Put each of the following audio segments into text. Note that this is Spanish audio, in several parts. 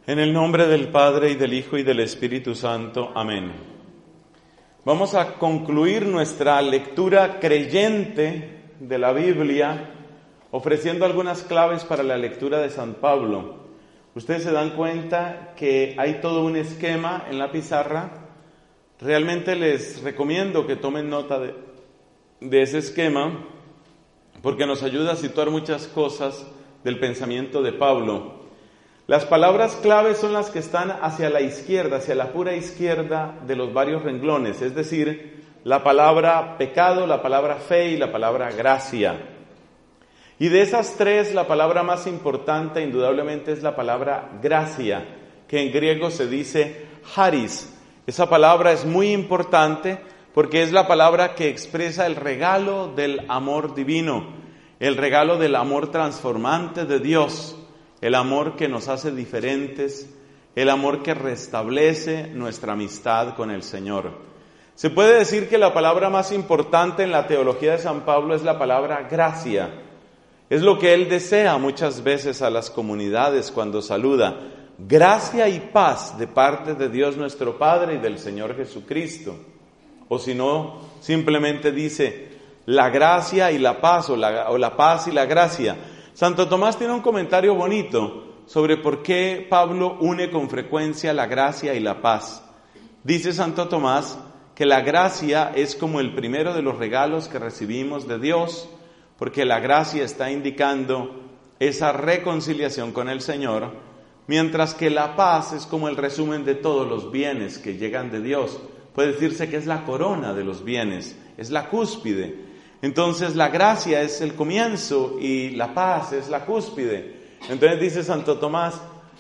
En el nombre del Padre, y del Hijo, y del Espíritu Santo. Amén. Vamos a concluir nuestra lectura creyente de la Biblia, ofreciendo algunas claves para la lectura de San Pablo. Ustedes se dan cuenta que hay todo un esquema en la pizarra. Realmente les recomiendo que tomen nota de ese esquema, porque nos ayuda a situar muchas cosas del pensamiento de Pablo. Las palabras claves son las que están hacia la izquierda, hacia la pura izquierda de los varios renglones, es decir, la palabra pecado, la palabra fe y la palabra gracia. Y de esas tres, la palabra más importante indudablemente es la palabra gracia, que en griego se dice charis. Esa palabra es muy importante porque es la palabra que expresa el regalo del amor divino, el regalo del amor transformante de Dios. El amor que nos hace diferentes, el amor que restablece nuestra amistad con el Señor. Se puede decir que la palabra más importante en la teología de San Pablo es la palabra gracia. Es lo que él desea muchas veces a las comunidades cuando saluda. Gracia y paz de parte de Dios nuestro Padre y del Señor Jesucristo. O si no, simplemente dice la gracia y la paz, o la paz y la gracia. Santo Tomás tiene un comentario bonito sobre por qué Pablo une con frecuencia la gracia y la paz. Dice Santo Tomás que la gracia es como el primero de los regalos que recibimos de Dios, porque la gracia está indicando esa reconciliación con el Señor, mientras que la paz es como el resumen de todos los bienes que llegan de Dios. Puede decirse que es la corona de los bienes, es la cúspide. Entonces la gracia es el comienzo y la paz es la cúspide. Entonces dice Santo Tomás,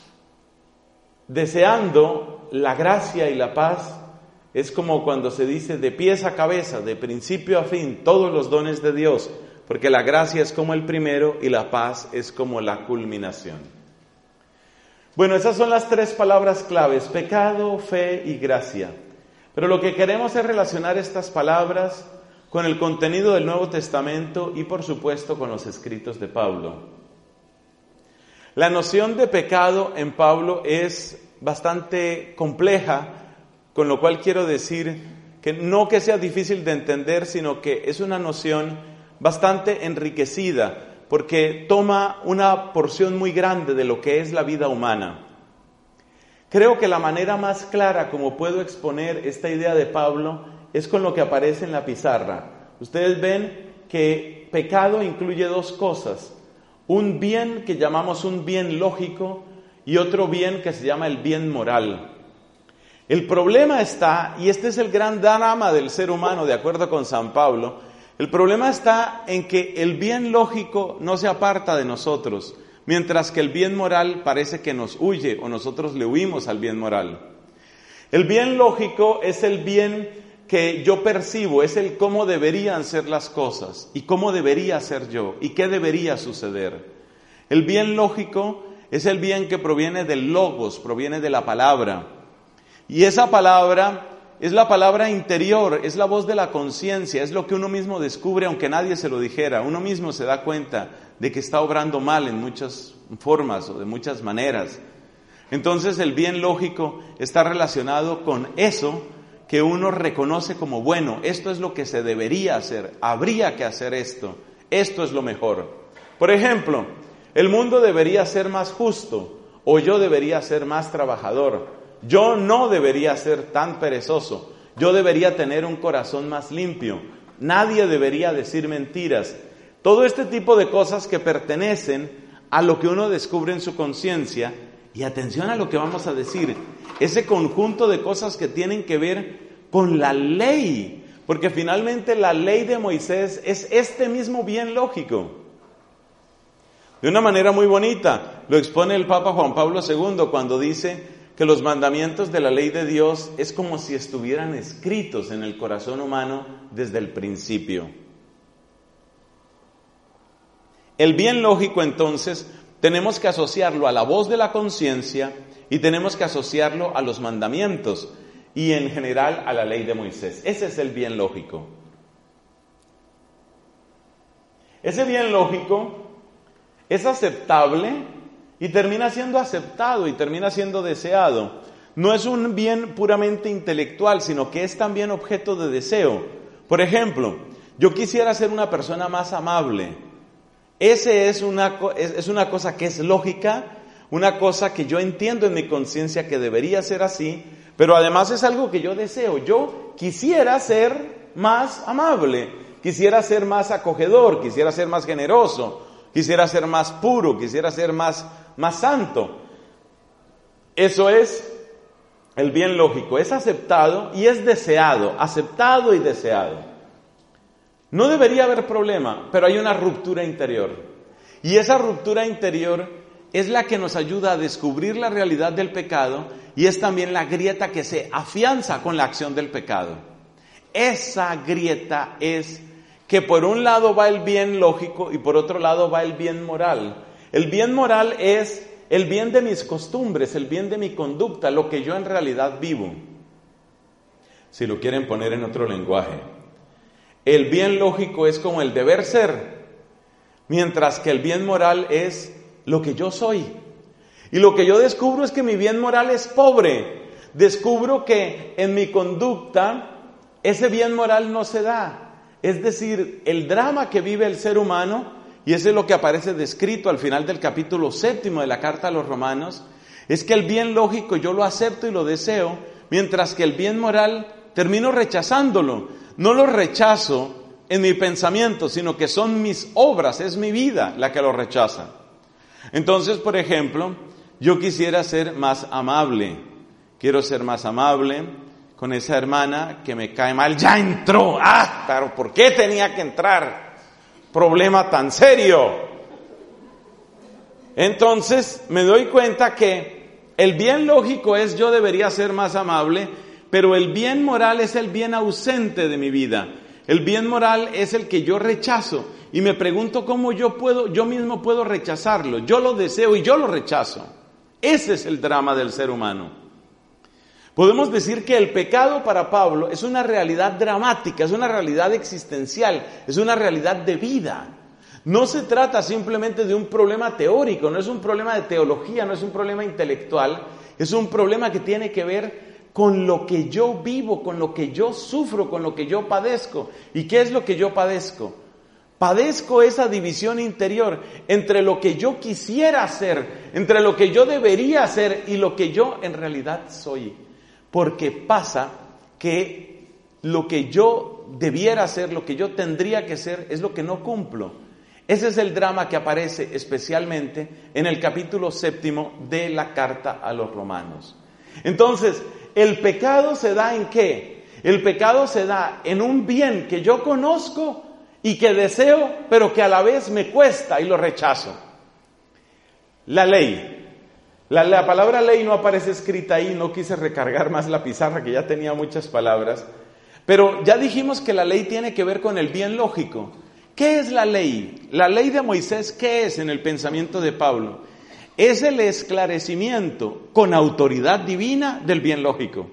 deseando la gracia y la paz es como cuando se dice de pies a cabeza, de principio a fin, todos los dones de Dios, porque la gracia es como el primero y la paz es como la culminación. Bueno, esas son las tres palabras claves, pecado, fe y gracia. Pero lo que queremos es relacionar estas palabras con el contenido del Nuevo Testamento y por supuesto con los escritos de Pablo. La noción de pecado en Pablo es bastante compleja, con lo cual quiero decir que no que sea difícil de entender, sino que es una noción bastante enriquecida, porque toma una porción muy grande de lo que es la vida humana. Creo que la manera más clara como puedo exponer esta idea de Pablo es con lo que aparece en la pizarra. Ustedes ven que pecado incluye dos cosas. Un bien que llamamos un bien lógico y otro bien que se llama el bien moral. El problema está, y este es el gran drama del ser humano, de acuerdo con San Pablo, el problema está en que el bien lógico no se aparta de nosotros, mientras que el bien moral parece que nos huye o nosotros le huimos al bien moral. El bien lógico es el bien que yo percibo, es el cómo deberían ser las cosas y cómo debería ser yo y qué debería suceder. El bien lógico es el bien que proviene del logos, proviene de la palabra. Y esa palabra es la palabra interior, es la voz de la conciencia, es lo que uno mismo descubre aunque nadie se lo dijera. Uno mismo se da cuenta de que está obrando mal en muchas formas o de muchas maneras. Entonces el bien lógico está relacionado con eso que uno reconoce como bueno. Esto es lo que se debería hacer, habría que hacer esto es lo mejor. Por ejemplo, el mundo debería ser más justo, o yo debería ser más trabajador, yo no debería ser tan perezoso, yo debería tener un corazón más limpio, nadie debería decir mentiras. Todo este tipo de cosas que pertenecen a lo que uno descubre en su conciencia. Y atención a lo que vamos a decir, ese conjunto de cosas que tienen que ver con la ley, porque finalmente la ley de Moisés es este mismo bien lógico. De una manera muy bonita lo expone el Papa Juan Pablo II cuando dice que los mandamientos de la ley de Dios es como si estuvieran escritos en el corazón humano desde el principio. El bien lógico entonces tenemos que asociarlo a la voz de la conciencia y tenemos que asociarlo a los mandamientos y en general a la ley de Moisés. Ese es el bien lógico. Ese bien lógico es aceptable y termina siendo aceptado y termina siendo deseado. No es un bien puramente intelectual, sino que es también objeto de deseo. Por ejemplo, yo quisiera ser una persona más amable. Ese es una cosa que es lógica, una cosa que yo entiendo en mi conciencia que debería ser así, pero además es algo que yo deseo. Yo quisiera ser más amable, quisiera ser más acogedor, quisiera ser más generoso, quisiera ser más puro, quisiera ser más santo. Eso es el bien lógico, es aceptado y es deseado, aceptado y deseado. No debería haber problema, pero hay una ruptura interior. Y esa ruptura interior es la que nos ayuda a descubrir la realidad del pecado y es también la grieta que se afianza con la acción del pecado. Esa grieta es que por un lado va el bien lógico y por otro lado va el bien moral. El bien moral es el bien de mis costumbres, el bien de mi conducta, lo que yo en realidad vivo. Si lo quieren poner en otro lenguaje, el bien lógico es como el deber ser, mientras que el bien moral es lo que yo soy. Y lo que yo descubro es que mi bien moral es pobre. Descubro que en mi conducta ese bien moral no se da. Es decir, el drama que vive el ser humano, y eso es lo que aparece descrito al final del capítulo 7 de la carta a los Romanos, es que el bien lógico yo lo acepto y lo deseo, mientras que el bien moral termino rechazándolo. No lo rechazo en mi pensamiento, sino que son mis obras, es mi vida la que lo rechaza. Entonces, por ejemplo, yo quisiera ser más amable. Quiero ser más amable con esa hermana que me cae mal. ¡Ya entró! ¡Ah! Pero ¿por qué tenía que entrar? Problema tan serio. Entonces me doy cuenta que el bien lógico es yo debería ser más amable, pero el bien moral es el bien ausente de mi vida. El bien moral es el que yo rechazo y me pregunto cómo yo mismo puedo rechazarlo. Yo lo deseo y yo lo rechazo. Ese es el drama del ser humano. Podemos decir que el pecado para Pablo es una realidad dramática, es una realidad existencial, es una realidad de vida. No se trata simplemente de un problema teórico, no es un problema de teología, no es un problema intelectual, es un problema que tiene que ver con lo que yo vivo, con lo que yo sufro, con lo que yo padezco. ¿Y qué es lo que yo padezco? Padezco esa división interior entre lo que yo quisiera hacer, entre lo que yo debería hacer y lo que yo en realidad soy. Porque pasa que lo que yo debiera hacer, lo que yo tendría que ser, es lo que no cumplo. Ese es el drama que aparece especialmente en el capítulo 7 de la carta a los Romanos. Entonces, ¿el pecado se da en qué? El pecado se da en un bien que yo conozco y que deseo, pero que a la vez me cuesta y lo rechazo. La ley. La palabra ley no aparece escrita ahí, no quise recargar más la pizarra que ya tenía muchas palabras, pero ya dijimos que la ley tiene que ver con el bien lógico. ¿Qué es la ley? La ley de Moisés, ¿qué es en el pensamiento de Pablo? Es el esclarecimiento con autoridad divina del bien lógico.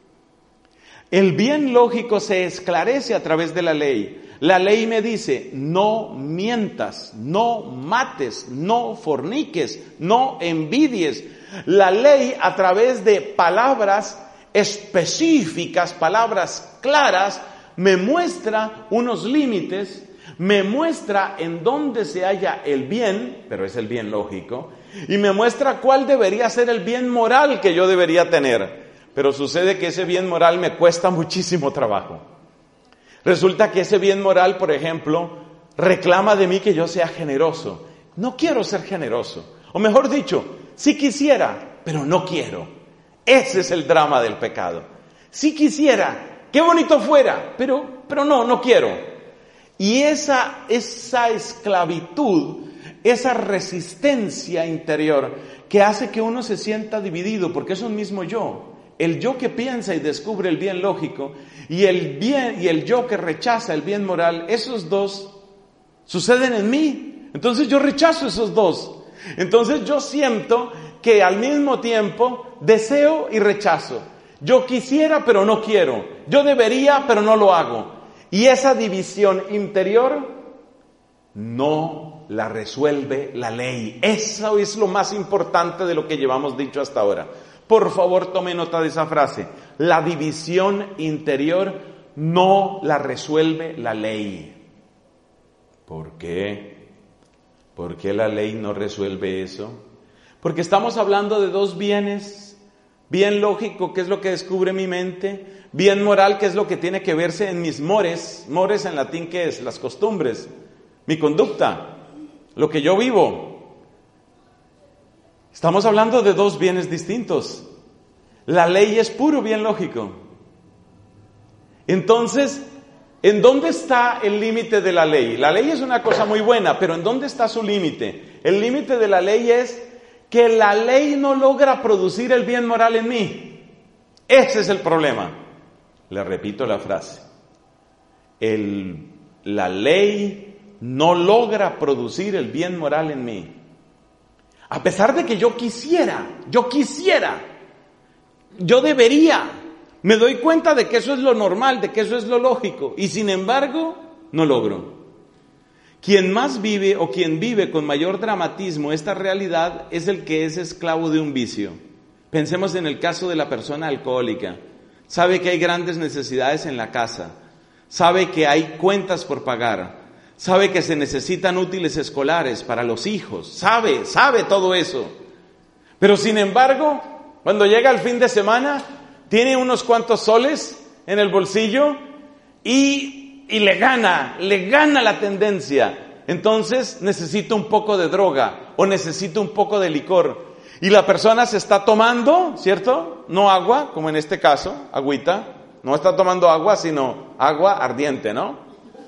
El bien lógico se esclarece a través de la ley. La ley me dice, no mientas, no mates, no forniques, no envidies. La ley a través de palabras específicas, palabras claras, me muestra unos límites, me muestra en dónde se halla el bien, pero es el bien lógico, y me muestra cuál debería ser el bien moral que yo debería tener. Pero sucede que ese bien moral me cuesta muchísimo trabajo. Resulta que ese bien moral, por ejemplo, reclama de mí que yo sea generoso. No quiero ser generoso. O mejor dicho, sí quisiera, pero no quiero. Ese es el drama del pecado. Sí quisiera, qué bonito fuera, pero no quiero. Y esa esclavitud, esa resistencia interior que hace que uno se sienta dividido, porque es un mismo yo. El yo que piensa y descubre el bien lógico y el yo que rechaza el bien moral, esos dos suceden en mí. Entonces yo rechazo esos dos. Entonces yo siento que al mismo tiempo deseo y rechazo. Yo quisiera pero no quiero. Yo debería pero no lo hago. Y esa división interior no la resuelve la ley. Eso es lo más importante de lo que llevamos dicho hasta ahora. Por favor, tome nota de esa frase. La división interior no la resuelve la ley. ¿Por qué? ¿Por qué la ley no resuelve eso? Porque estamos hablando de dos bienes. Bien lógico, que es lo que descubre mi mente. Bien moral, que es lo que tiene que verse en mis mores. Mores en latín, ¿qué es? Las costumbres. Mi conducta. Lo que yo vivo. Estamos hablando de dos bienes distintos. La ley es puro bien lógico. Entonces, ¿en dónde está el límite de la ley? La ley es una cosa muy buena, pero ¿en dónde está su límite? El límite de la ley es que la ley no logra producir el bien moral en mí. Ese es el problema. Le repito la frase. La ley no logra producir el bien moral en mí. A pesar de que yo quisiera, yo debería, me doy cuenta de que eso es lo normal, de que eso es lo lógico, y sin embargo, no logro. Quien más vive o quien vive con mayor dramatismo esta realidad es el que es esclavo de un vicio. Pensemos en el caso de la persona alcohólica. Sabe que hay grandes necesidades en la casa, sabe que hay cuentas por pagar, sabe que se necesitan útiles escolares para los hijos, sabe todo eso. Pero sin embargo, cuando llega el fin de semana, tiene unos cuantos soles en el bolsillo y le gana la tendencia. Entonces necesita un poco de droga o necesita un poco de licor. Y la persona se está tomando, ¿cierto? No agua, como en este caso, agüita. No está tomando agua, sino agua ardiente, ¿no?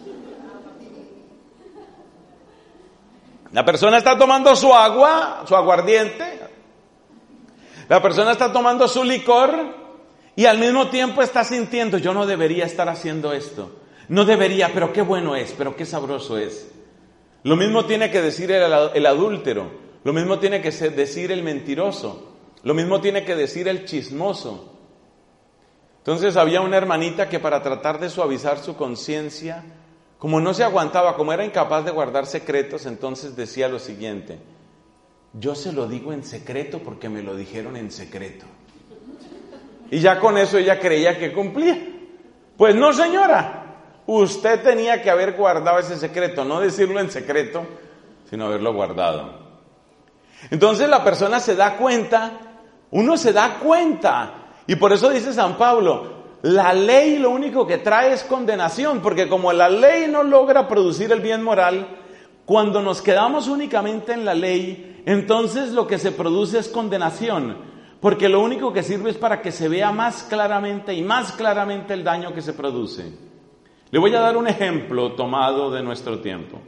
La persona está tomando su agua, su aguardiente. La persona está tomando su licor y al mismo tiempo está sintiendo, yo no debería estar haciendo esto. No debería, pero qué bueno es, pero qué sabroso es. Lo mismo tiene que decir el adúltero. Lo mismo tiene que decir el mentiroso. Lo mismo tiene que decir el chismoso. Entonces había una hermanita que para tratar de suavizar su conciencia, como no se aguantaba, como era incapaz de guardar secretos, entonces decía lo siguiente: yo se lo digo en secreto porque me lo dijeron en secreto. Y ya con eso ella creía que cumplía. Pues no, señora. Usted tenía que haber guardado ese secreto, no decirlo en secreto, sino haberlo guardado. Entonces la persona se da cuenta, uno se da cuenta, y por eso dice San Pablo, la ley lo único que trae es condenación, porque como la ley no logra producir el bien moral, cuando nos quedamos únicamente en la ley, entonces lo que se produce es condenación, porque lo único que sirve es para que se vea más claramente el daño que se produce. Le voy a dar un ejemplo tomado de nuestro tiempo.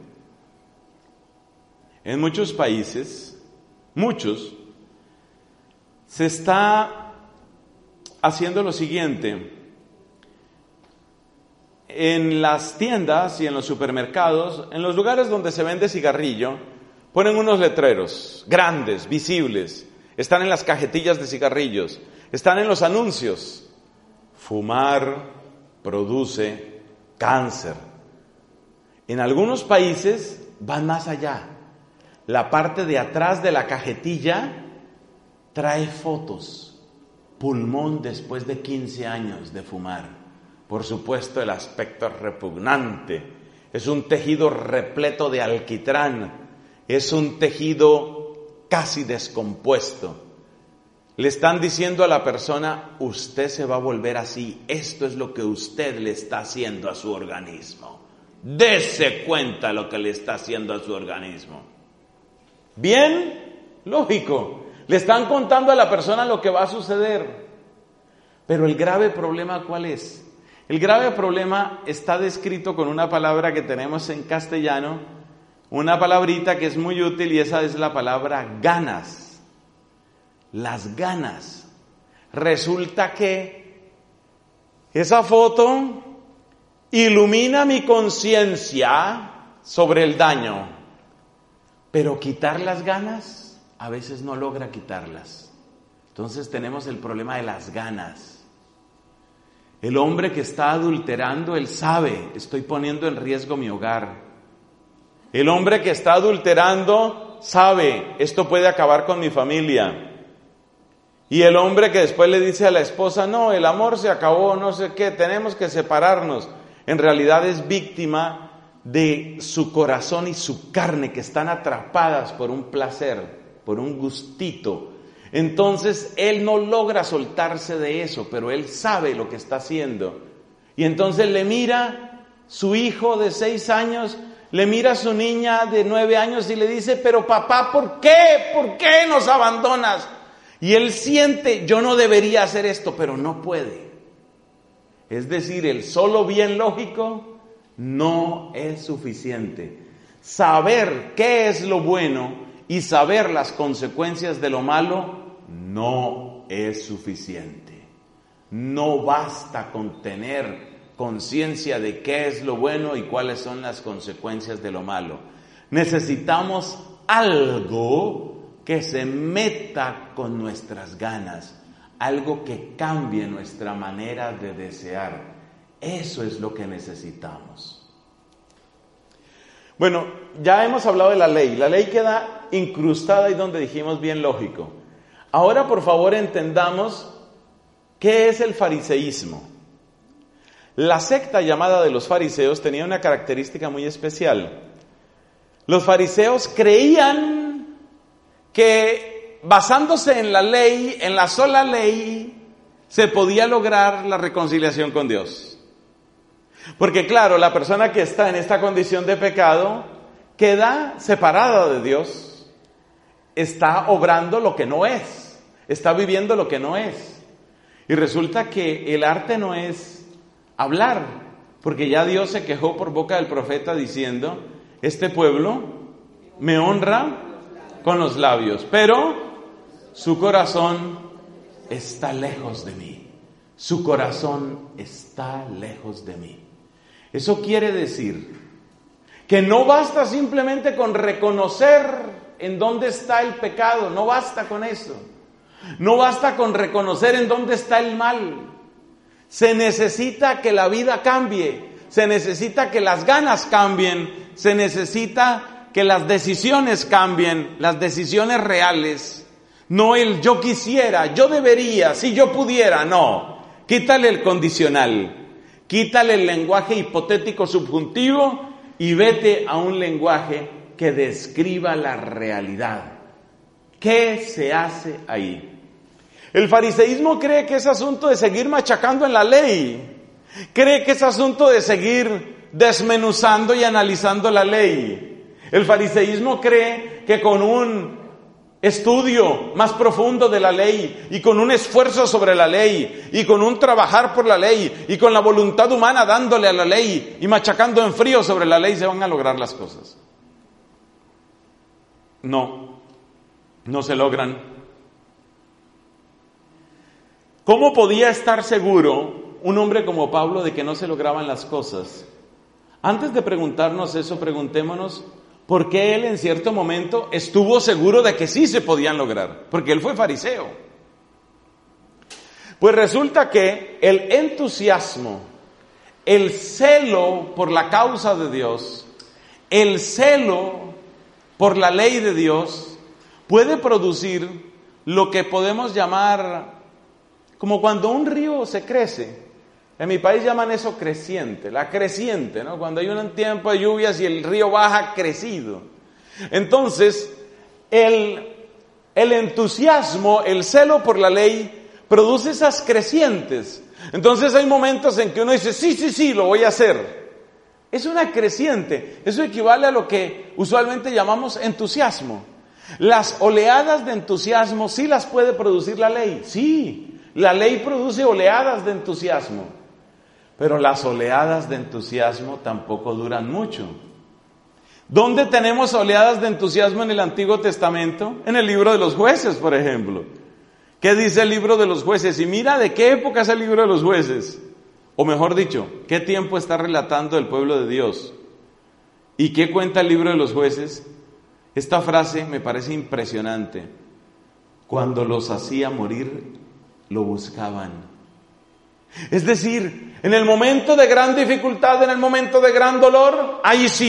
En muchos países, se está haciendo lo siguiente. En las tiendas y en los supermercados, en los lugares donde se vende cigarrillo, ponen unos letreros grandes, visibles. Están en las cajetillas de cigarrillos, están en los anuncios. Fumar produce cáncer. En algunos países van más allá. La parte de atrás de la cajetilla trae fotos. Pulmón después de 15 años de fumar. Por supuesto, el aspecto es repugnante. Es un tejido repleto de alquitrán. Es un tejido casi descompuesto. Le están diciendo a la persona, usted se va a volver así. Esto es lo que usted le está haciendo a su organismo. Dese cuenta lo que le está haciendo a su organismo. Bien, lógico. Le están contando a la persona lo que va a suceder. Pero el grave problema, ¿cuál es? El grave problema está descrito con una palabra que tenemos en castellano, una palabrita que es muy útil, y esa es la palabra ganas. Las ganas. Resulta que esa foto ilumina mi conciencia sobre el daño, pero quitar las ganas a veces no logra quitarlas. Entonces tenemos el problema de las ganas. El hombre que está adulterando, él sabe, estoy poniendo en riesgo mi hogar. El hombre que está adulterando sabe, esto puede acabar con mi familia. Y el hombre que después le dice a la esposa, no, el amor se acabó, no sé qué, tenemos que separarnos. En realidad es víctima de su corazón y su carne que están atrapadas por un placer, por un gustito. Entonces él no logra soltarse de eso, pero él sabe lo que está haciendo. Y entonces le mira su hijo de 6 años, le mira a su niña de 9 años y le dice, pero papá, ¿por qué? ¿Por qué nos abandonas? Y él siente, yo no debería hacer esto, pero no puede. Es decir, el solo bien lógico no es suficiente. Saber qué es lo bueno y saber las consecuencias de lo malo no es suficiente. No basta con tener conciencia de qué es lo bueno y cuáles son las consecuencias de lo malo. Necesitamos algo que se meta con nuestras ganas, algo que cambie nuestra manera de desear. Eso es lo que necesitamos. Bueno, ya hemos hablado de la ley. La ley queda incrustada ahí donde dijimos bien lógico. Ahora, por favor, entendamos qué es el fariseísmo. La secta llamada de los fariseos tenía una característica muy especial. Los fariseos creían que basándose en la ley, en la sola ley, se podía lograr la reconciliación con Dios. Porque claro, la persona que está en esta condición de pecado queda separada de Dios, está obrando lo que no es, está viviendo lo que no es. Y resulta que el arte no es hablar, porque ya Dios se quejó por boca del profeta diciendo, este pueblo me honra con los labios, pero su corazón está lejos de mí. Su corazón está lejos de mí. Eso quiere decir que no basta simplemente con reconocer en dónde está el pecado, no basta con eso. No basta con reconocer en dónde está el mal. Se necesita que la vida cambie, se necesita que las ganas cambien, se necesita que las decisiones cambien, las decisiones reales, no el yo quisiera, yo debería, si yo pudiera, no. Quítale el condicional, quítale el lenguaje hipotético subjuntivo y vete a un lenguaje que describa la realidad. ¿Qué se hace ahí? El fariseísmo cree que es asunto de seguir machacando en la ley, cree que es asunto de seguir desmenuzando y analizando la ley. El fariseísmo cree que con un estudio más profundo de la ley y con un esfuerzo sobre la ley y con un trabajar por la ley y con la voluntad humana dándole a la ley y machacando en frío sobre la ley se van a lograr las cosas. No se logran. ¿Cómo podía estar seguro un hombre como Pablo de que no se lograban las cosas? Antes de preguntarnos eso, preguntémonos ¿por qué él en cierto momento estuvo seguro de que sí se podían lograr? Porque él fue fariseo. Pues resulta que el entusiasmo, el celo por la causa de Dios, el celo por la ley de Dios, puede producir lo que podemos llamar como cuando un río se crece. En mi país llaman eso creciente, la creciente, ¿no? Cuando hay un tiempo de lluvias y el río baja crecido. Entonces, el entusiasmo, el celo por la ley, produce esas crecientes. Entonces hay momentos en que uno dice, sí, lo voy a hacer. Es una creciente. Eso equivale a lo que usualmente llamamos entusiasmo. Las oleadas de entusiasmo sí las puede producir la ley. Sí, la ley produce oleadas de entusiasmo. Pero las oleadas de entusiasmo tampoco duran mucho. ¿Dónde tenemos oleadas de entusiasmo en el Antiguo Testamento? En el libro de los Jueces, por ejemplo. ¿Qué dice el libro de los Jueces? Y mira de qué época es el libro de los Jueces. O mejor dicho, ¿qué tiempo está relatando el pueblo de Dios? ¿Y qué cuenta el libro de los Jueces? Esta frase me parece impresionante. Cuando los hacía morir, lo buscaban. Es decir, en el momento de gran dificultad, en el momento de gran dolor, ahí sí,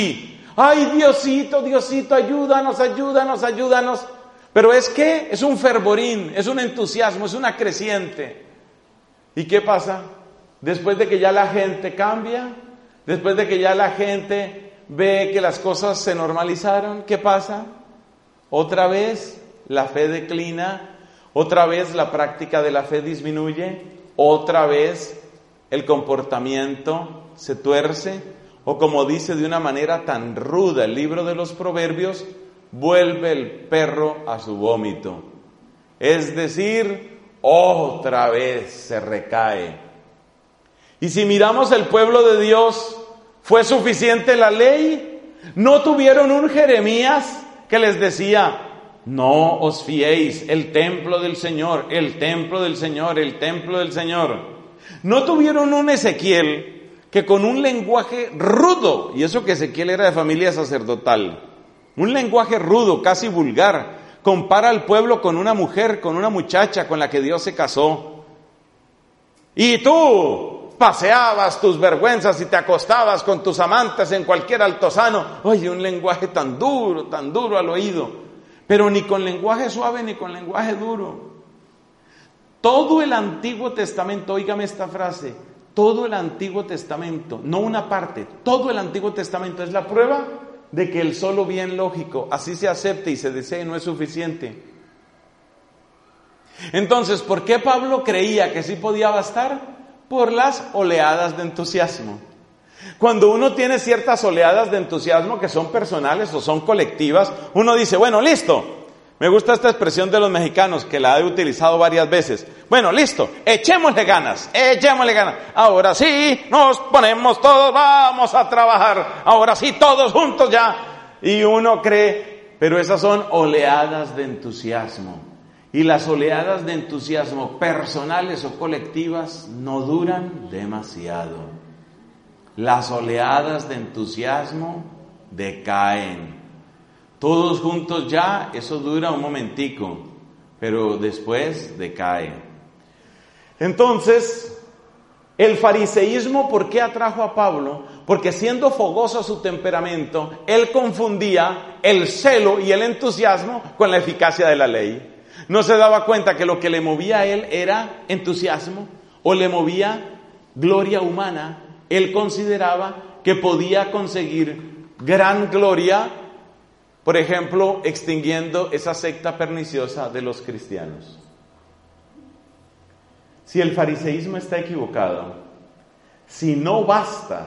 Ay, Diosito, Diosito, ayúdanos, ayúdanos, ayúdanos. Pero es que es un fervorín, es un entusiasmo, es una creciente. ¿Y qué pasa? Después de que ya la gente cambia, después de que ya la gente ve que las cosas se normalizaron, ¿qué pasa? Otra vez la fe declina, otra vez la práctica de la fe disminuye, otra vez el comportamiento se tuerce, o como dice de una manera tan ruda el libro de los Proverbios, vuelve el perro a su vómito. Es decir, otra vez se recae. Y si miramos el pueblo de Dios, ¿fue suficiente la ley? ¿No tuvieron un Jeremías que les decía: no os fiéis, el templo del Señor, el templo del Señor, el templo del Señor? ¿No tuvieron un Ezequiel que con un lenguaje rudo, y eso que Ezequiel era de familia sacerdotal, un lenguaje rudo, casi vulgar, compara al pueblo con una mujer, con una muchacha con la que Dios se casó? Y tú paseabas tus vergüenzas y te acostabas con tus amantes en cualquier altozano. Oye, un lenguaje tan duro al oído, pero ni con lenguaje suave ni con lenguaje duro. Todo el Antiguo Testamento, óigame esta frase, todo el Antiguo Testamento, no una parte, todo el Antiguo Testamento es la prueba de que el solo bien lógico, así se acepte y se desee, no es suficiente. Entonces, ¿por qué Pablo creía que sí podía bastar? Por las oleadas de entusiasmo. Cuando uno tiene ciertas oleadas de entusiasmo que son personales o son colectivas, uno dice, bueno, listo. Me gusta esta expresión de los mexicanos, que la he utilizado varias veces. Bueno, listo, echémosle ganas. Ahora sí, nos ponemos todos, vamos a trabajar. Ahora sí, todos juntos ya. Y uno cree, pero esas son oleadas de entusiasmo. Y las oleadas de entusiasmo personales o colectivas no duran demasiado. Las oleadas de entusiasmo decaen. Todos juntos ya, eso dura un momentico, pero después decae. Entonces, el fariseísmo, ¿por qué atrajo a Pablo? Porque siendo fogoso su temperamento, él confundía el celo y el entusiasmo con la eficacia de la ley. No se daba cuenta que lo que le movía a él era entusiasmo o le movía gloria humana. Él consideraba que podía conseguir gran gloria, por ejemplo, extinguiendo esa secta perniciosa de los cristianos. Si el fariseísmo está equivocado, si no basta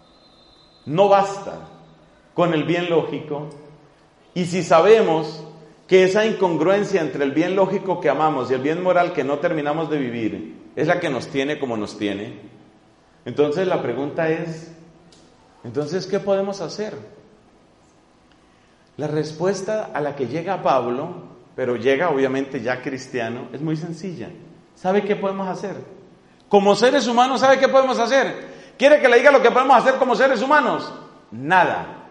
con el bien lógico, y si sabemos que esa incongruencia entre el bien lógico que amamos y el bien moral que no terminamos de vivir es la que nos tiene como nos tiene, entonces la pregunta es, ¿entonces qué podemos hacer? La respuesta a la que llega Pablo, pero llega obviamente ya cristiano, es muy sencilla. ¿Sabe qué podemos hacer? Como seres humanos, ¿sabe qué podemos hacer? ¿Quiere que le diga lo que podemos hacer como seres humanos? Nada.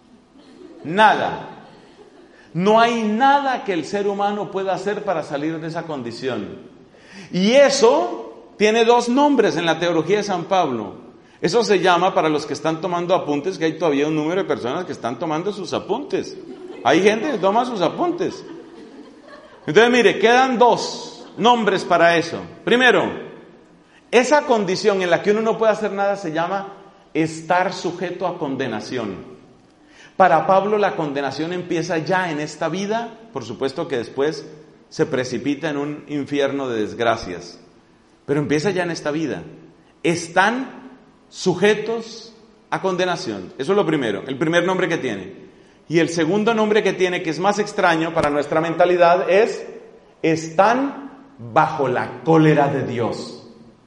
No hay nada que el ser humano pueda hacer para salir de esa condición. Y eso tiene dos nombres en la teología de San Pablo. Eso se llama, para los que están tomando apuntes, que hay todavía un número de personas que están tomando sus apuntes. Hay gente que toma sus apuntes. Entonces, mire, quedan dos nombres para eso. Primero, esa condición en la que uno no puede hacer nada se llama estar sujeto a condenación. Para Pablo la condenación empieza ya en esta vida, por supuesto que después se precipita en un infierno de desgracias, pero empieza ya en esta vida. Están sujetos a condenación. Eso es lo primero, el primer nombre que tiene. Y el segundo nombre que tiene, que es más extraño para nuestra mentalidad, es: están bajo la cólera de Dios.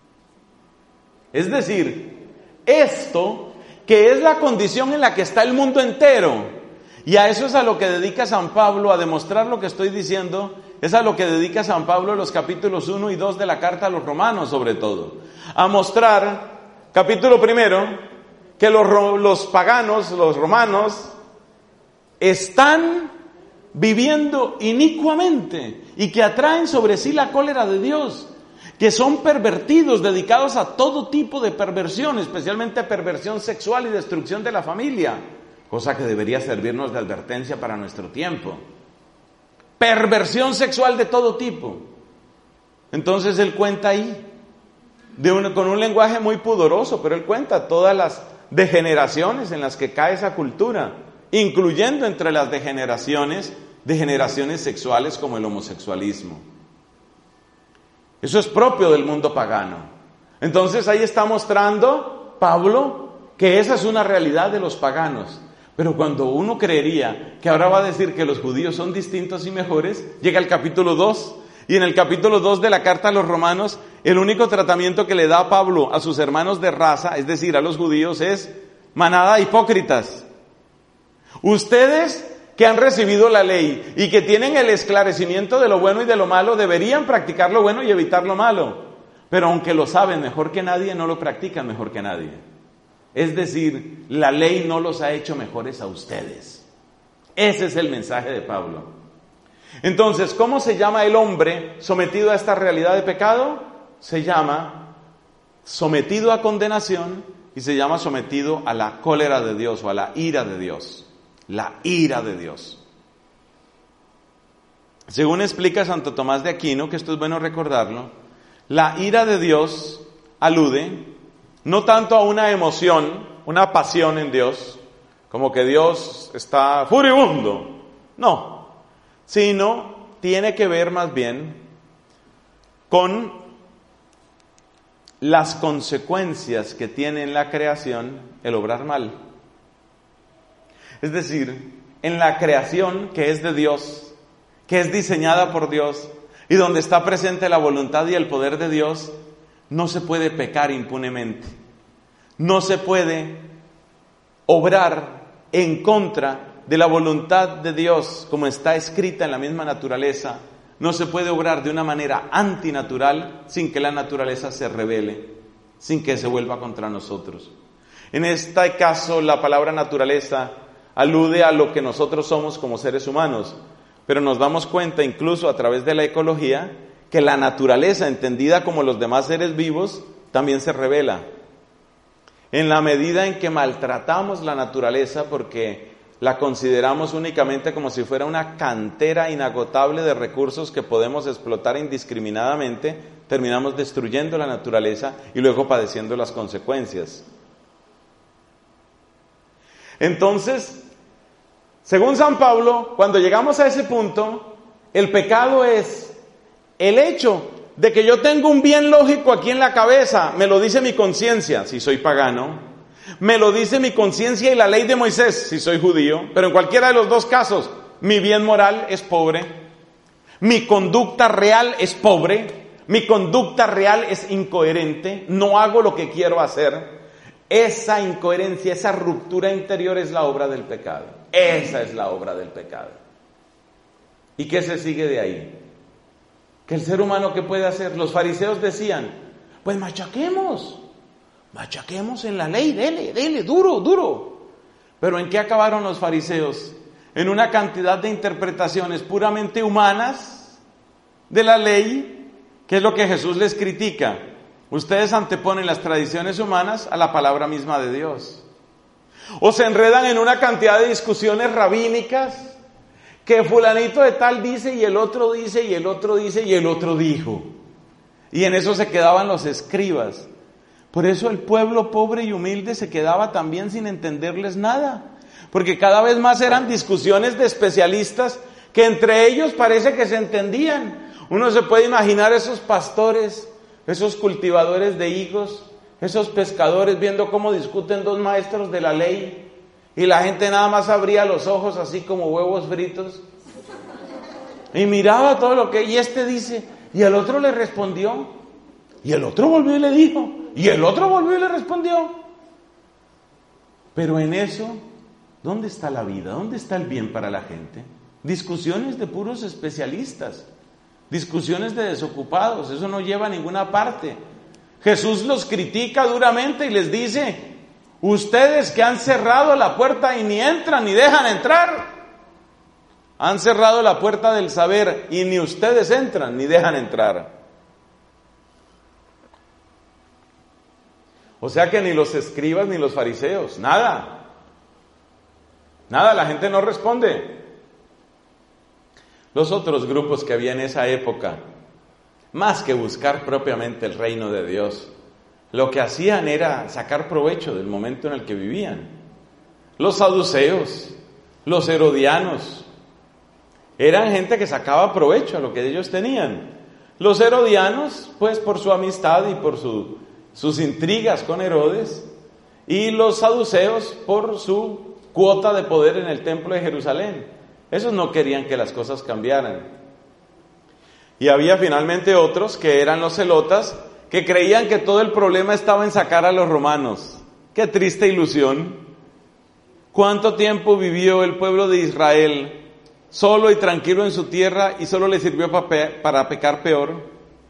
Es decir, esto que es la condición en la que está el mundo entero, y a eso es a lo que dedica San Pablo, a demostrar lo que estoy diciendo, es a lo que dedica San Pablo en los capítulos 1 y 2 de la carta a los romanos, sobre todo, a mostrar, capítulo primero, que los paganos, los romanos, están viviendo inicuamente y que atraen sobre sí la cólera de Dios, que son pervertidos, dedicados a todo tipo de perversión, especialmente perversión sexual y destrucción de la familia. cosa que debería servirnos de advertencia para nuestro tiempo. Perversión sexual de todo tipo. Entonces él cuenta ahí, con un lenguaje muy pudoroso, pero él cuenta todas las degeneraciones en las que cae esa cultura, incluyendo entre las degeneraciones sexuales como el homosexualismo. Eso es propio del mundo pagano. Entonces ahí está mostrando Pablo que esa es una realidad de los paganos. Pero cuando uno creería que ahora va a decir que los judíos son distintos y mejores, llega el capítulo 2. Y en el capítulo 2 de la carta a los romanos, el único tratamiento que le da Pablo a sus hermanos de raza, es decir, a los judíos, es: manada de hipócritas. Ustedes que han recibido la ley y que tienen el esclarecimiento de lo bueno y de lo malo, deberían practicar lo bueno y evitar lo malo. Pero aunque lo saben mejor que nadie, no lo practican mejor que nadie. Es decir, la ley no los ha hecho mejores a ustedes. Ese es el mensaje de Pablo. Entonces, ¿cómo se llama el hombre sometido a esta realidad de pecado? Se llama sometido a condenación y se llama sometido a la cólera de Dios o a la ira de Dios. La ira de Dios. Según explica Santo Tomás de Aquino, que esto es bueno recordarlo, la ira de Dios alude no tanto a una emoción, una pasión en Dios, como que Dios está furibundo, no, sino tiene que ver más bien con las consecuencias que tiene en la creación el obrar mal. Es decir, en la creación que es de Dios, que es diseñada por Dios y donde está presente la voluntad y el poder de Dios, no se puede pecar impunemente. No se puede obrar en contra de la voluntad de Dios, como está escrita en la misma naturaleza. No se puede obrar de una manera antinatural sin que la naturaleza se rebele, sin que se vuelva contra nosotros. En este caso, la palabra naturaleza alude a lo que nosotros somos como seres humanos, pero nos damos cuenta, incluso a través de la ecología, que la naturaleza, entendida como los demás seres vivos, también se rebela. En la medida en que maltratamos la naturaleza porque la consideramos únicamente como si fuera una cantera inagotable de recursos que podemos explotar indiscriminadamente, terminamos destruyendo la naturaleza y luego padeciendo las consecuencias. Entonces, según San Pablo, cuando llegamos a ese punto, el pecado es el hecho de que yo tengo un bien lógico aquí en la cabeza, me lo dice mi conciencia, si soy pagano, me lo dice mi conciencia y la ley de Moisés, si soy judío, pero en cualquiera de los dos casos, mi bien moral es pobre, mi conducta real es pobre, mi conducta real es incoherente, no hago lo que quiero hacer. Esa incoherencia, esa ruptura interior es la obra del pecado. Esa es la obra del pecado. ¿Y qué se sigue de ahí? Que el ser humano, ¿qué puede hacer? Los fariseos decían, pues machaquemos en la ley, dele, duro. Pero ¿en qué acabaron los fariseos? En una cantidad de interpretaciones puramente humanas de la ley, que es lo que Jesús les critica. Ustedes anteponen las tradiciones humanas a la palabra misma de Dios. O se enredan en una cantidad de discusiones rabínicas, que fulanito de tal dice, y el otro dice, y el otro dice, y el otro dijo. Y en eso se quedaban los escribas. Por eso el pueblo pobre y humilde se quedaba también sin entenderles nada. Porque cada vez más eran discusiones de especialistas que entre ellos parece que se entendían. Uno se puede imaginar esos pastores, esos cultivadores de higos, esos pescadores viendo cómo discuten dos maestros de la ley y la gente nada más abría los ojos así como huevos fritos y miraba todo lo que, y este dice, y el otro le respondió, y el otro volvió y le dijo, y el otro volvió y le respondió. Pero en eso, ¿dónde está la vida? ¿Dónde está el bien para la gente? Discusiones de puros especialistas, discusiones de desocupados, eso no lleva a ninguna parte. Jesús los critica duramente y les dice, ustedes que han cerrado la puerta y ni entran ni dejan entrar, han cerrado la puerta del saber y ni ustedes entran ni dejan entrar. O sea que ni los escribas ni los fariseos, nada. Nada, la gente no responde. Los otros grupos que había en esa época, más que buscar propiamente el reino de Dios, lo que hacían era sacar provecho del momento en el que vivían. Los saduceos, los herodianos, eran gente que sacaba provecho a lo que ellos tenían. Los herodianos, pues por su amistad y por sus intrigas con Herodes, y los saduceos por su cuota de poder en el templo de Jerusalén. Esos no querían que las cosas cambiaran. Y había finalmente otros que eran los celotas, que creían que todo el problema estaba en sacar a los romanos. ¡Qué triste ilusión! ¿Cuánto tiempo vivió el pueblo de Israel solo y tranquilo en su tierra y solo le sirvió para pecar peor?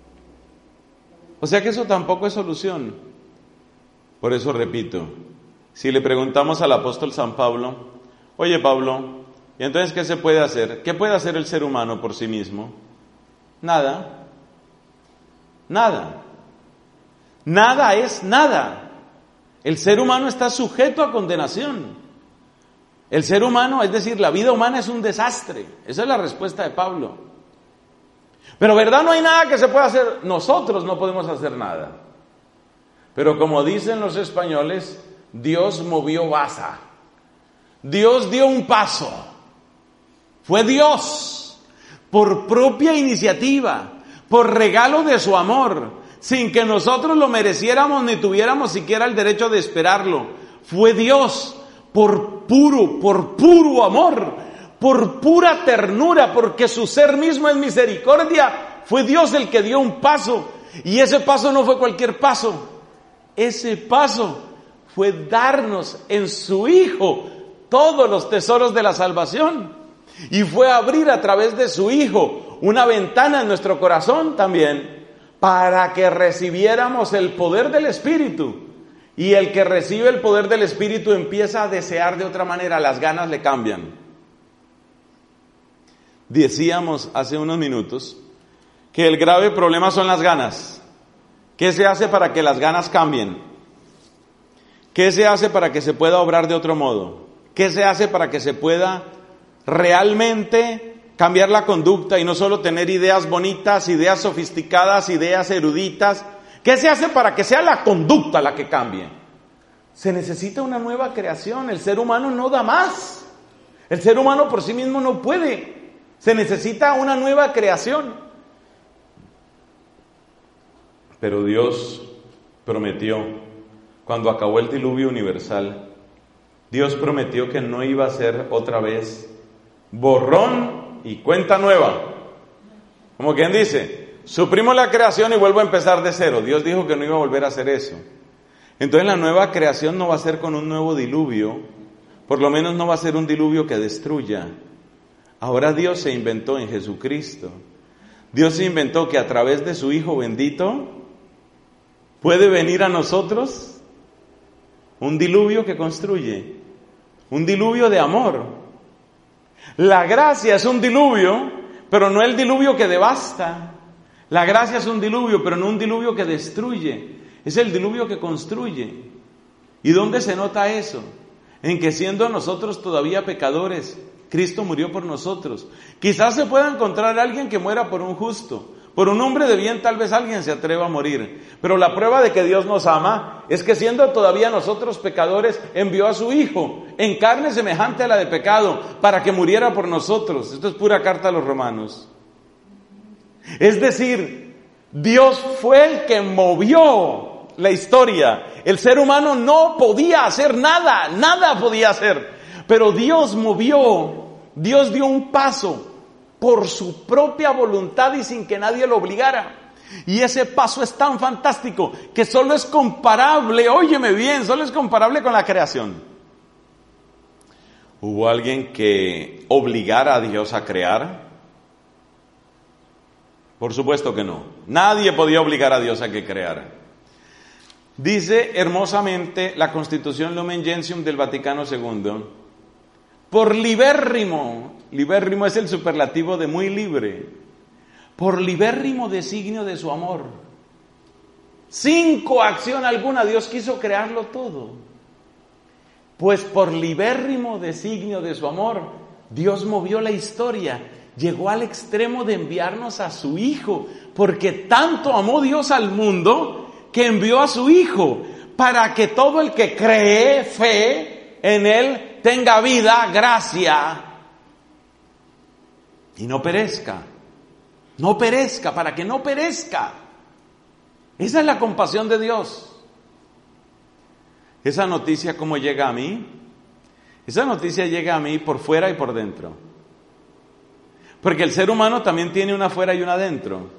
O sea que eso tampoco es solución. Por eso repito, si le preguntamos al apóstol San Pablo, oye Pablo, ¿y entonces qué se puede hacer? ¿Qué puede hacer el ser humano por sí mismo? Nada. Nada. Nada es nada. El ser humano está sujeto a condenación. El ser humano, es decir, la vida humana es un desastre. Esa es la respuesta de Pablo. Pero ¿verdad? No hay nada que se pueda hacer. Nosotros no podemos hacer nada. Pero como dicen los españoles, Dios movió baza. Dios dio un paso. Fue Dios, por propia iniciativa, por regalo de su amor, sin que nosotros lo mereciéramos ni tuviéramos siquiera el derecho de esperarlo. Fue Dios, por puro amor, por pura ternura, porque su ser mismo es misericordia. Fue Dios el que dio un paso, y ese paso no fue cualquier paso. Ese paso fue darnos en su Hijo todos los tesoros de la salvación. Y fue abrir a través de su Hijo una ventana en nuestro corazón también, para que recibiéramos el poder del Espíritu. Y el que recibe el poder del Espíritu empieza a desear de otra manera, las ganas le cambian. Decíamos hace unos minutos que el grave problema son las ganas. ¿Qué se hace para que las ganas cambien? ¿Qué se hace para que se pueda obrar de otro modo? ¿Qué se hace para que se pueda realmente cambiar la conducta y no solo tener ideas bonitas, ideas sofisticadas, ideas eruditas? ¿Qué se hace para que sea la conducta la que cambie? Se necesita una nueva creación. El ser humano no da más. El ser humano por sí mismo no puede. Se necesita una nueva creación. Pero Dios prometió, cuando acabó el diluvio universal, Dios prometió que no iba a ser otra vez borrón y cuenta nueva. Como quien dice, suprimo la creación y vuelvo a empezar de cero. Dios dijo que no iba a volver a hacer eso. Entonces la nueva creación no va a ser con un nuevo diluvio, por lo menos no va a ser un diluvio que destruya. Ahora Dios se inventó en Jesucristo. Dios se inventó que a través de su Hijo bendito puede venir a nosotros un diluvio que construye, un diluvio de amor. La gracia es un diluvio, pero no el diluvio que devasta. La gracia es un diluvio, pero no un diluvio que destruye. Es el diluvio que construye. ¿Y dónde se nota eso? En que siendo nosotros todavía pecadores, Cristo murió por nosotros. Quizás se pueda encontrar alguien que muera por un justo. Por un hombre de bien tal vez alguien se atreva a morir. Pero la prueba de que Dios nos ama es que siendo todavía nosotros pecadores, envió a su Hijo en carne semejante a la de pecado para que muriera por nosotros. Esto es pura carta a los Romanos. Es decir, Dios fue el que movió la historia. El ser humano no podía hacer nada, nada podía hacer. Pero Dios movió, Dios dio un paso por su propia voluntad y sin que nadie lo obligara. Y ese paso es tan fantástico que solo es comparable, óyeme bien, solo es comparable con la creación. ¿Hubo alguien que obligara a Dios a crear? Por supuesto que no. Nadie podía obligar a Dios a que creara. Dice hermosamente la Constitución Lumen Gentium del Vaticano II, por libérrimo es el superlativo de muy libre, por libérrimo designio de su amor, sin coacción alguna, Dios quiso crearlo todo. Pues por libérrimo designio de su amor, Dios movió la historia, llegó al extremo de enviarnos a su Hijo, porque tanto amó Dios al mundo que envió a su Hijo, para que todo el que cree, fe en Él, tenga vida, gracia, y no perezca. No perezca, para que no perezca. Esa es la compasión de Dios. Esa noticia, ¿cómo llega a mí? Esa noticia llega a mí por fuera y por dentro. Porque el ser humano también tiene una afuera y una adentro.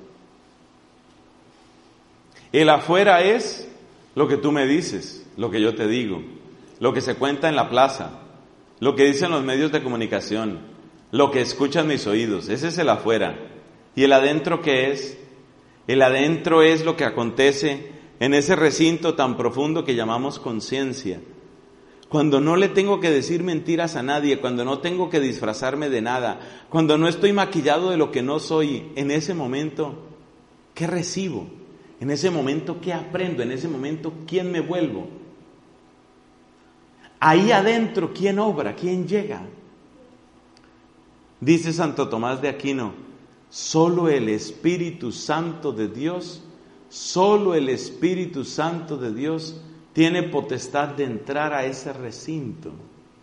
El afuera es lo que tú me dices, lo que yo te digo, lo que se cuenta en la plaza, lo que dicen los medios de comunicación, lo que escuchan mis oídos. Ese es el afuera. ¿Y el adentro qué es? El adentro es lo que acontece en ese recinto tan profundo que llamamos conciencia. Cuando no le tengo que decir mentiras a nadie, cuando no tengo que disfrazarme de nada, cuando no estoy maquillado de lo que no soy, en ese momento, ¿qué recibo? En ese momento, ¿qué aprendo? En ese momento, ¿quién me vuelvo? Ahí adentro, ¿quién obra? ¿Quién llega? Dice Santo Tomás de Aquino, solo el Espíritu Santo de Dios, solo el Espíritu Santo de Dios tiene potestad de entrar a ese recinto.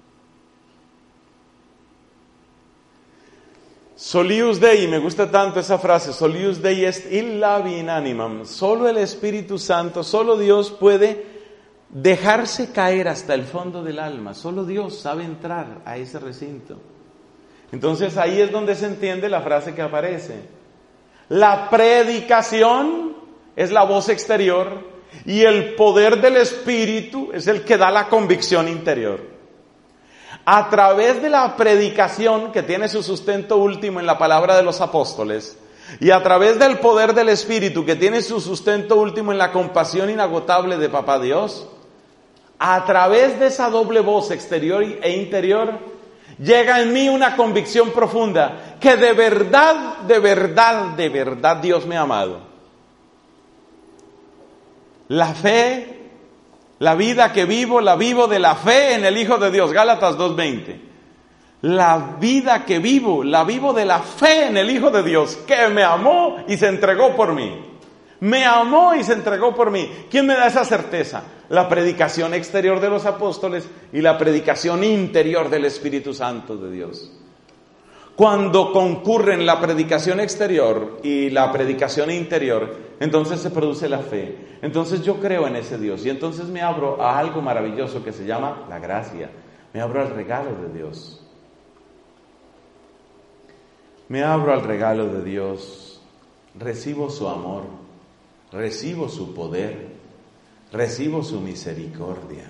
Solius Dei, me gusta tanto esa frase, Solius Dei est illa vi in animam. Solo el Espíritu Santo, solo Dios puede dejarse caer hasta el fondo del alma. Solo Dios sabe entrar a ese recinto. Entonces ahí es donde se entiende la frase que aparece. La predicación es la voz exterior y el poder del Espíritu es el que da la convicción interior. A través de la predicación, que tiene su sustento último en la palabra de los apóstoles, y a través del poder del Espíritu, que tiene su sustento último en la compasión inagotable de Papá Dios, a través de esa doble voz exterior e interior, llega en mí una convicción profunda que de verdad, de verdad, de verdad Dios me ha amado. La fe, la vida que vivo, la vivo de la fe en el Hijo de Dios. Gálatas 2:20. La vida que vivo, la vivo de la fe en el Hijo de Dios, que me amó y se entregó por mí. Me amó y se entregó por mí. ¿Quién me da esa certeza? La predicación exterior de los apóstoles y la predicación interior del Espíritu Santo de Dios. Cuando concurren la predicación exterior y la predicación interior, entonces se produce la fe. Entonces yo creo en ese Dios y entonces me abro a algo maravilloso que se llama la gracia. Me abro al regalo de Dios. Me abro al regalo de Dios. Recibo su amor. Recibo su poder. Recibo su misericordia.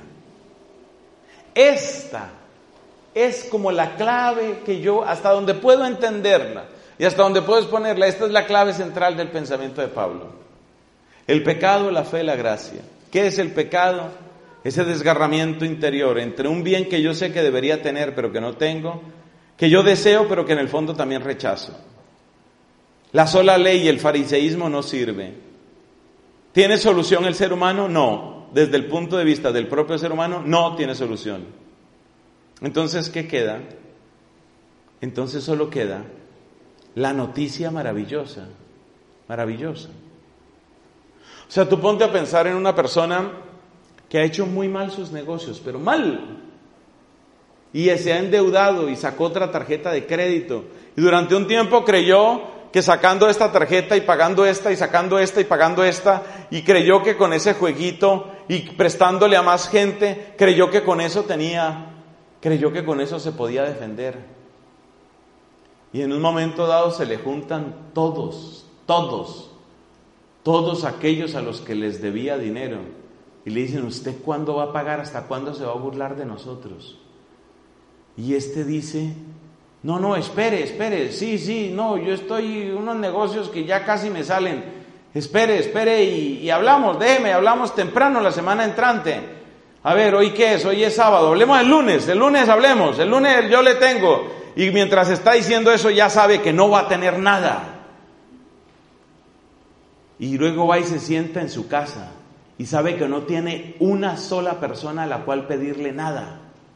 Esta es como la clave que yo, hasta donde puedo entenderla y hasta donde puedo exponerla, esta es la clave central del pensamiento de Pablo. El pecado, la fe, la gracia. ¿Qué es el pecado? Ese desgarramiento interior entre un bien que yo sé que debería tener pero que no tengo, que yo deseo pero que en el fondo también rechazo. La sola ley y el fariseísmo no sirve. ¿Tiene solución el ser humano? No. Desde el punto de vista del propio ser humano, no tiene solución. Entonces, ¿qué queda? Entonces solo queda la noticia maravillosa, maravillosa. O sea, tú ponte a pensar en una persona que ha hecho muy mal sus negocios, pero mal. Y se ha endeudado y sacó otra tarjeta de crédito. Y durante un tiempo creyó que sacando esta tarjeta y pagando esta y sacando esta y pagando esta, y creyó que con ese jueguito y prestándole a más gente, creyó que con eso se podía defender. Y en un momento dado se le juntan todos aquellos a los que les debía dinero. Y le dicen, ¿usted cuándo va a pagar? ¿Hasta cuándo se va a burlar de nosotros? Y este dice, no, espere, sí, no, yo estoy en unos negocios que ya casi me salen. Espere y hablamos, hablamos temprano la semana entrante. A ver, ¿hoy qué es? Hoy es sábado, hablemos el lunes hablemos, el lunes yo le tengo. Y mientras está diciendo eso ya sabe que no va a tener nada. Y luego va y se sienta en su casa y sabe que no tiene una sola persona a la cual pedirle nada.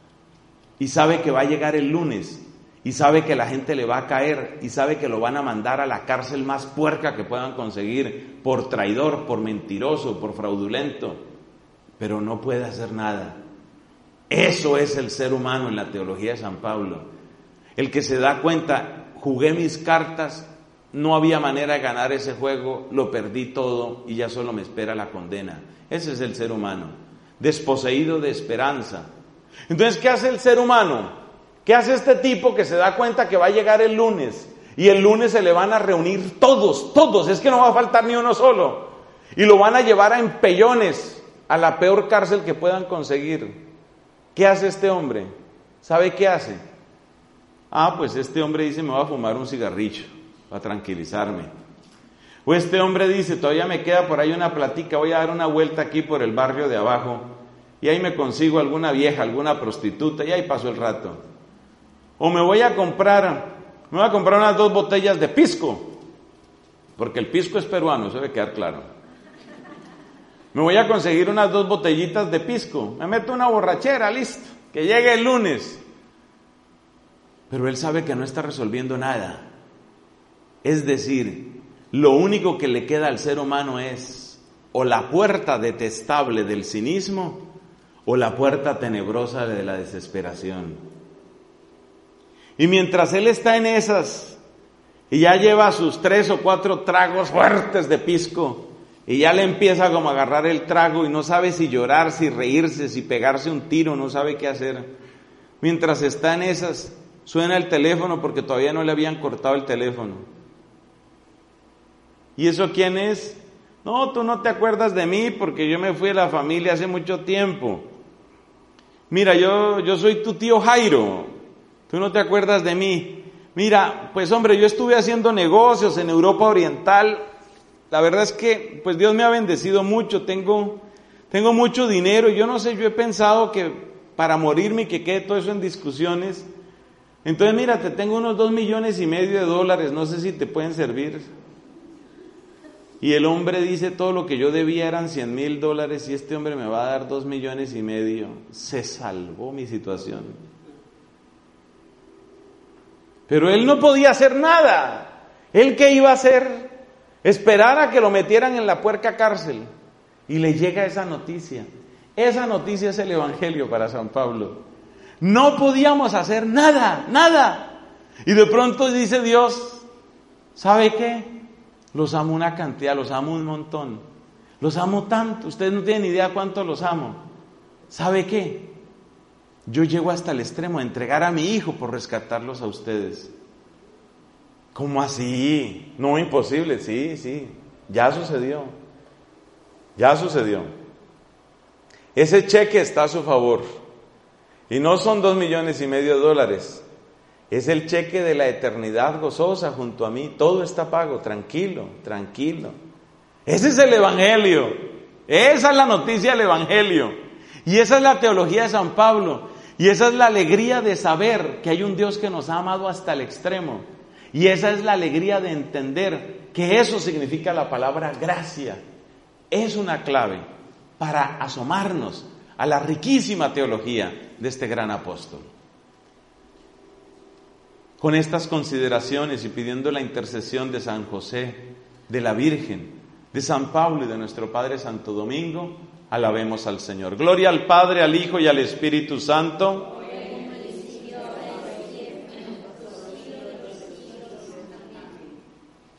y sabe que va a llegar el lunes, y sabe que la gente le va a caer, y sabe que lo van a mandar a la cárcel más puerca que puedan conseguir, por traidor, por mentiroso, por fraudulento, pero no puede hacer nada. Eso es el ser humano en la teología de San Pablo. El que se da cuenta, jugué mis cartas, no había manera de ganar ese juego, lo perdí todo y ya solo me espera la condena. Ese es el ser humano, desposeído de esperanza. Entonces, ¿qué hace el ser humano? ¿Qué hace este tipo que se da cuenta que va a llegar el lunes? Y el lunes se le van a reunir todos, es que no va a faltar ni uno solo. Y lo van a llevar a empellones a la peor cárcel que puedan conseguir. ¿Qué hace este hombre? ¿Sabe qué hace? Pues este hombre dice, me voy a fumar un cigarrillo para tranquilizarme. O este hombre dice, todavía me queda por ahí una platica, voy a dar una vuelta aquí por el barrio de abajo y ahí me consigo alguna vieja, alguna prostituta y ahí paso el rato. O me voy a comprar unas 2 botellas de pisco, porque el pisco es peruano, eso debe quedar claro. Me voy a conseguir unas 2 botellitas de pisco, me meto una borrachera, listo, que llegue el lunes. Pero él sabe que no está resolviendo nada. Es decir, lo único que le queda al ser humano es o la puerta detestable del cinismo o la puerta tenebrosa de la desesperación. Y mientras él está en esas y ya lleva sus 3 o 4 tragos fuertes de pisco y ya le empieza como a agarrar el trago y no sabe si llorar, si reírse, si pegarse un tiro, no sabe qué hacer. Mientras está en esas, suena el teléfono porque todavía no le habían cortado el teléfono. ¿Y eso quién es? No, tú no te acuerdas de mí porque yo me fui de la familia hace mucho tiempo. Mira, yo soy tu tío Jairo. Tú no te acuerdas de mí. Mira, pues hombre, yo estuve haciendo negocios en Europa Oriental. La verdad es que, pues Dios me ha bendecido mucho. Tengo mucho dinero y yo no sé, yo he pensado que para morirme y que quede todo eso en discusiones. Entonces, mira, te tengo unos $2,5 millones, no sé si te pueden servir. Y el hombre dice, todo lo que yo debía eran $100,000 y este hombre me va a dar $2,5 millones. Se salvó mi situación. Pero él no podía hacer nada. ¿Él qué iba a hacer? Esperar a que lo metieran en la puerca cárcel. Y le llega esa noticia. Esa noticia es el Evangelio para San Pablo. No podíamos hacer nada. Y de pronto dice Dios, ¿sabe qué? Los amo una cantidad, los amo un montón. Los amo tanto, ustedes no tienen idea cuánto los amo. ¿Sabe qué? Yo llego hasta el extremo de entregar a mi hijo por rescatarlos a ustedes. ¿Cómo así? No, imposible, sí, ya sucedió. Ese cheque está a su favor. Y no son $2,5 millones. Es el cheque de la eternidad gozosa junto a mí. Todo está pago, tranquilo. Ese es el Evangelio. Esa es la noticia del Evangelio. Y esa es la teología de San Pablo. Y esa es la alegría de saber que hay un Dios que nos ha amado hasta el extremo. Y esa es la alegría de entender que eso significa la palabra gracia. Es una clave para asomarnos a la riquísima teología de este gran apóstol. Con estas consideraciones y pidiendo la intercesión de San José, de la Virgen, de San Pablo y de nuestro Padre Santo Domingo, alabemos al Señor. Gloria al Padre, al Hijo y al Espíritu Santo.